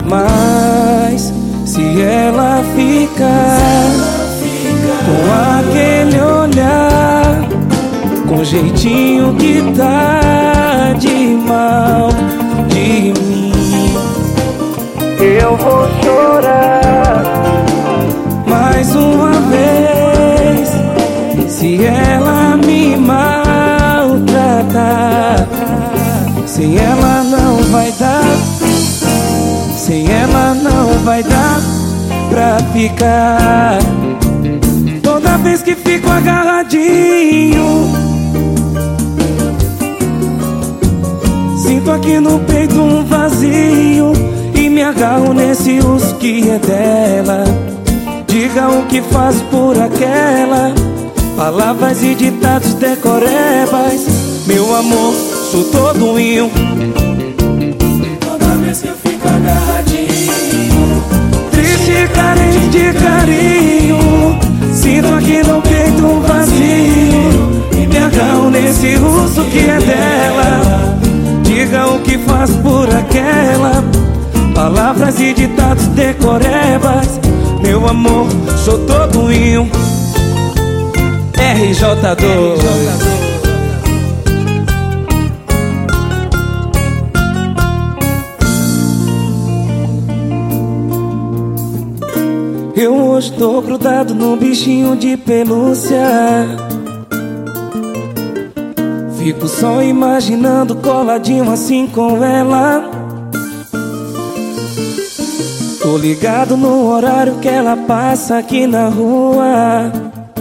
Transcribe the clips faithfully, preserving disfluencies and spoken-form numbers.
Mas se ela ficar com aquele olhar, com jeitinho que tá de mal de mim, eu vou chorar mais uma vez. Se ela me maltratar, sem ela não vai dar, sem ela não vai dar pra ficar. Toda vez que fico agarradinho, sinto aqui no peito um vazio e me agarro nesse urso que é dela. Diga o que faz por aquela, palavras e ditados decorebas. Meu amor, sou todo em um. Toda vez que eu fico agarradinho, triste e carente de carinho, sinto aqui no peito um vazio e me agarro nesse urso que é dela. Diga o que faz por aquela, palavras e ditados decorebas. Meu amor, sou todo em um. R J dois. Eu hoje tô grudado num bichinho de pelúcia, fico só imaginando coladinho assim com ela. Tô ligado no horário que ela passa aqui na rua,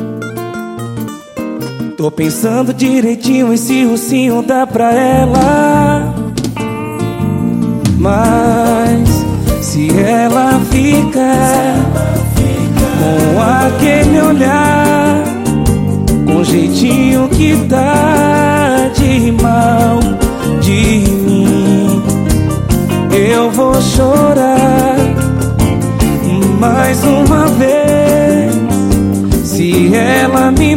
tô pensando direitinho e se o ursinho dá pra ela. Mas se ela ficar com aquele olhar, com jeitinho que tá de mal de mim, eu vou chorar mais uma vez. Se ela me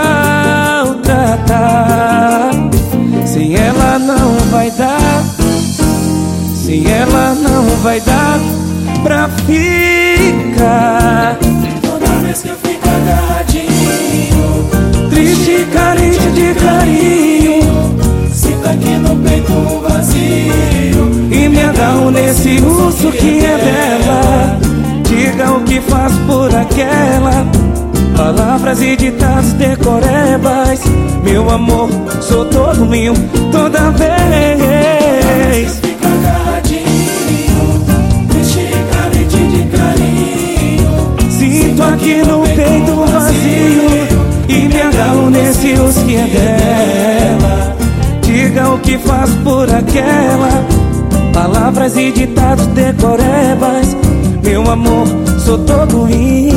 maltratar, sem ela não vai dar, sem ela não vai dar pra ficar. toda vez que eu fico agarradinho, Triste e carente de carinho, sinto aqui no peito um vazio e me agarro nesse urso que é dela. Diga o que faz por aquela, palavras e ditados decorebas. Meu amor, sou todo meu, toda vez. Fica agarradinho, triste e carente de carinho, Sinto aqui no peito um vazio e me agarro nesse urso que é dela. Diga o que faz por aquela, palavras e ditados decorebas. Meu amor, sou todo